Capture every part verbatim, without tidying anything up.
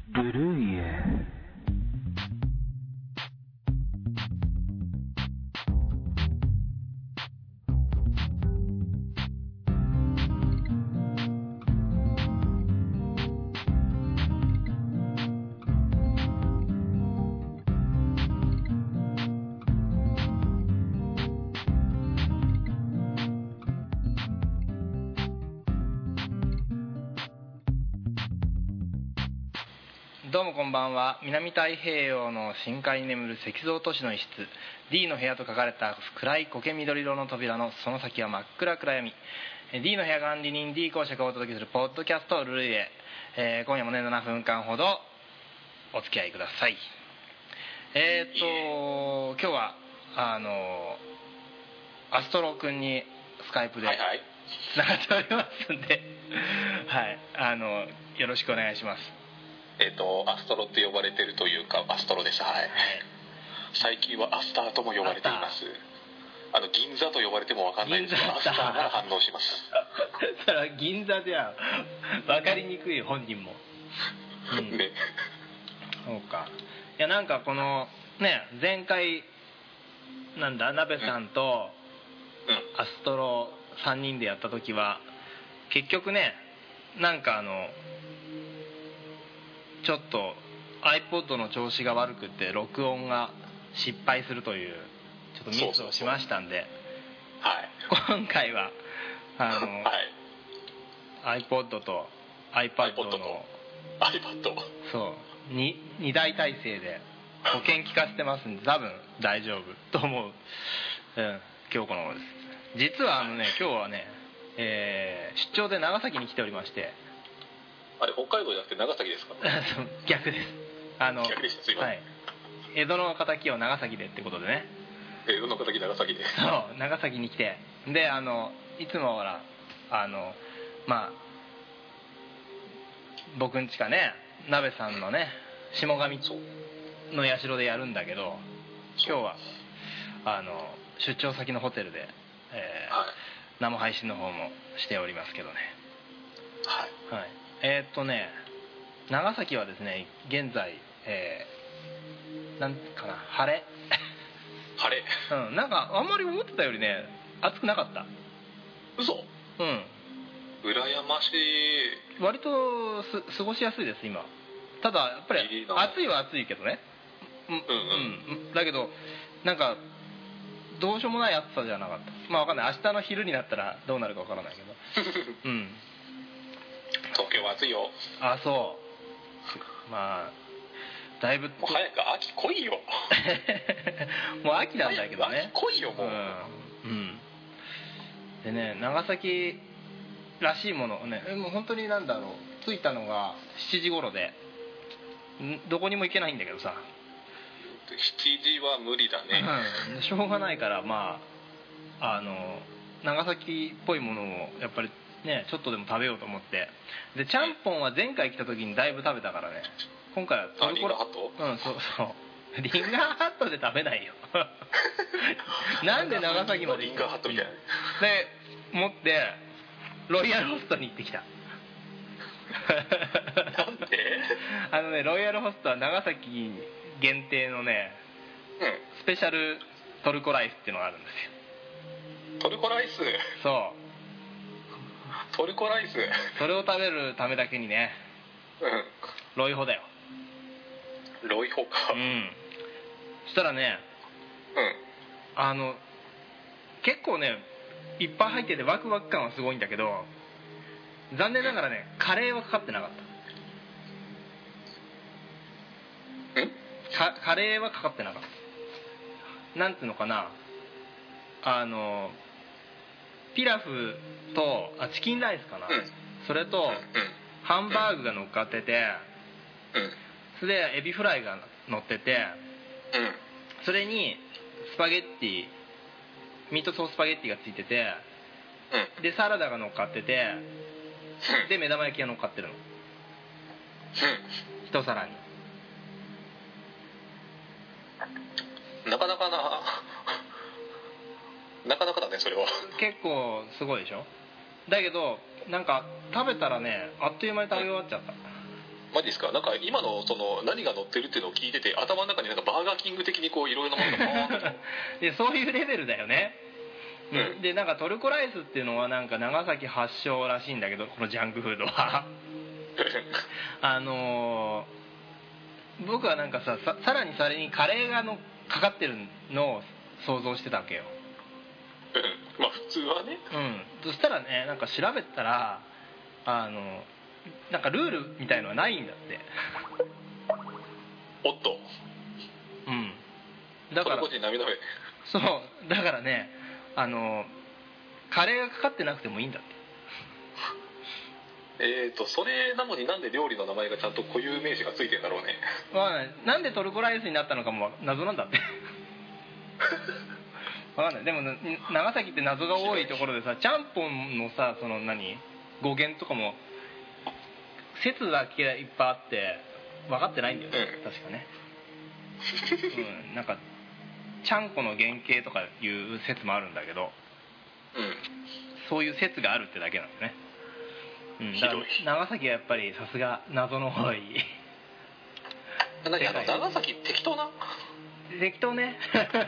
ブルーイエどうもこんばんは。南太平洋の深海に眠る石像都市の一室 D の部屋と書かれた暗い苔緑色の扉のその先は真っ暗暗闇。 D の部屋管理人 D 公爵がお届けするポッドキャストルルイエ、えー、今夜もねななふんかんほどお付き合いください。えー、っと今日はあのアストロ君にスカイプでつながっておりますんで、はい、あのよろしくお願いします。 えー、とアストロって呼ばれてるというかアストロです、はい、はい、最近はアスターとも呼ばれています。あの銀座と呼ばれても分かんないんですがアスターなら反応します。 それは銀座じゃ分かりにくい本人も、うん、ね、そうか。いやなんかこのね前回なんだ鍋さんとアストロさんにんでやった時は結局ねなんかあのちょっと iPod の調子が悪くて録音が失敗するというちょっとミスをしましたんで、 はい、 今回はあの、はい、iPod と iPad の iPad そう に, に大体制で保険聞かせてますんで多分大丈夫と思う、うん、今日この頃です。実はあのね今日はね、えー、出張で長崎に来ておりまして。 あれ北海道じゃなくて長崎ですか？ 逆です。あの逆でした。すいません、はい、 江戸の敵を長崎でってことでね。 江戸の敵長崎で。 そう長崎に来てであのいつもほらあのまあ僕んちかね鍋さんのね下上の社でやるんだけど今日はあの出張先のホテルで、えーはい、生配信の方もしておりますけどね。 はい、 はい、えー、っとね長崎はですね現在、えー、なんかな晴れ晴れ、 うん、なんかあんまり思ってたよりね暑くなかった。 嘘？ うん、 羨ましい。 割とす過ごしやすいです今。ただやっぱりいいな。 暑いは暑いけどね、うんうん、うん、だけどなんかどうしようもない暑さじゃなかった。まあ分かんない、明日の昼になったらどうなるか分からないけどうん、 東京は暑いよ。 あ、そうまあだいぶもう早く秋来いよもう秋なんだけどね。 秋来いよもう、うんうん、でね長崎らしいものねもう本当になんだろう着いたのがしちじ頃でどこにも行けないんだけどさ。 しちじは無理だね、 うん、しょうがないからまああの長崎っぽいものをやっぱりねちょっとでも食べようと思って。でちゃんぽんは前回来た時にだいぶ食べたからね今回はトルコラ。 リンガーハット？ うんそうそうリンガーハットで食べないよなんで長崎までリンガーハットみたいなで持ってロイヤルホストに行ってきたなんで？ あのねロイヤルホストは長崎限定のね、うん、スペシャルトルコライスっていうのがあるんですよ。 トルコライス？ そうトルコライスそれを食べるためだけにね、うん、ロイホだよ。 ロイホか。 うん。そしたらね、うん、あの結構ねいっぱい入っててワクワク感はすごいんだけど残念ながらねカレーはかかってなかった。 ん？ かカレーはかかってなかった。なんていうのかな、あのピラフとあチキンライスかな、うん、それと、うん、ハンバーグが乗っかってて、うん、それでエビフライが乗ってて、うん、それにスパゲッティミートソーススパゲッティがついてて、うん、でサラダが乗っかってて、うん、で目玉焼きが乗っかってるの、うん、一皿に。 なかなかななかなかだねそれは。結構すごいでしょ。だけどなんか食べたらねあっという間に食べ終わっちゃった。 マジですか。なんか今のその何が乗ってるっていうのを聞いてて、頭の中になんかバーガーキング的にこういろいろなものがポーンとでそういうレベルだよね、 うん、 でなんかトルコライスっていうのはなんか長崎発祥らしいんだけど、このジャンクフードはあのー、僕はなんか さ, ささらにそれにカレーがのかかってるのを想像してたわけよ。 うん、まあ普通はね。 うん、そしたらね、なんか調べたらあのなんかルールみたいのはないんだって。 おっと。 うん。だからトルコ人並みの上。 そうだからね、あのカレーがかかってなくてもいいんだって。 えーとそれなのになんで料理の名前がちゃんと固有名詞がついてんだろうね。 まあ、なんでトルコライスになったのかも謎なんだってわかんない。でも長崎って謎が多いところでさ、ちゃんぽんのさ、その何語源とかも説だけいっぱいあって分かってないんだよね、うん、確かねうん、なんかちゃんこの原型とかいう説もあるんだけど、 うん、 そういう説があるってだけなんだよね。うん、だから長崎はやっぱりさすが謎の多い何あの長崎適当な適当ね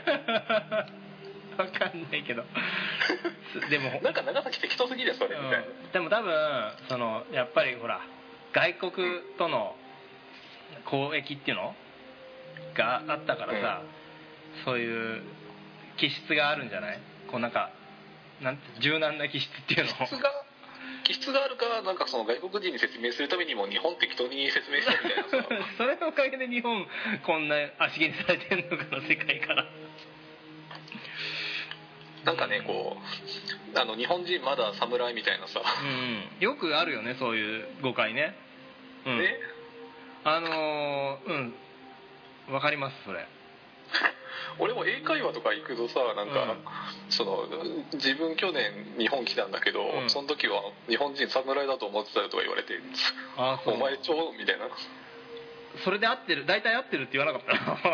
わかんないけどでもなんか長崎適当すぎるよそれ、うん、 でも多分そのやっぱりほら外国との交易っていうのがあったからさ、うん、そういう気質があるんじゃない？こうなんかなんて柔軟な気質っていうの気質が気質があるから、なんかその外国人に説明するためにも日本適当に説明したみたいなさそれのおかげで日本こんな足毛にされてんのかな、世界からなんかね、こうあの日本人まだ侍みたいなさ、 うん、よくあるよね、そういう誤解ね。うん、 ね、 あのー、うんわかりますそれ。 俺も英会話とか行くとさ、なんか、うん、その自分去年日本来たんだけど、うん、その時は日本人侍だと思ってたよとか言われて、あお前超みたいな。 それで合ってる、大体合ってるって言わなかった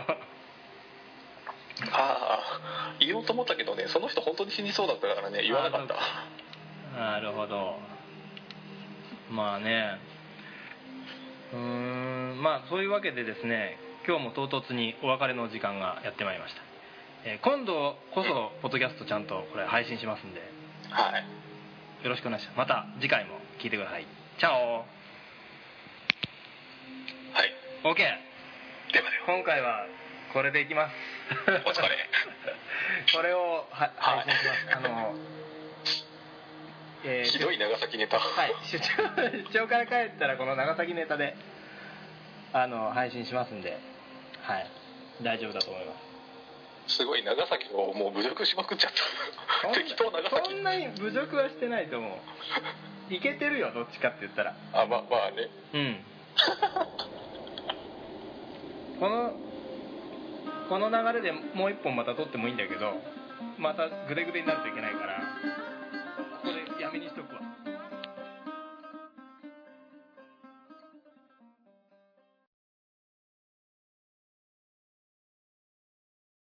ああ言おうと思ったけどね、その人本当に死にそうだったからね言わなかった。 なるほど。まあね、うーん、まあそういうわけでですね、今日も唐突にお別れの時間がやってまいりました。えー、今度こそポッドキャストちゃんとこれ配信しますんで、 はい、 よろしくお願いします。また次回も聞いてください。チャオ。はい OK。 ではでは今回はこれでいきますお疲れこれをは配信します、はい、あの、 えー、ひどい長崎ネタ。 はい、出張、出張から帰ったらこの長崎ネタであの配信しますんで、はい、大丈夫だと思います。 すごい長崎をもう侮辱しまくっちゃった適当長崎。 そんなに侮辱はしてないと思う。いけてるよ、どっちかって言ったら。 あ、まあまあね。 うんこのこの流れでもう一本また撮ってもいいんだけど、またグデグデになるといけないから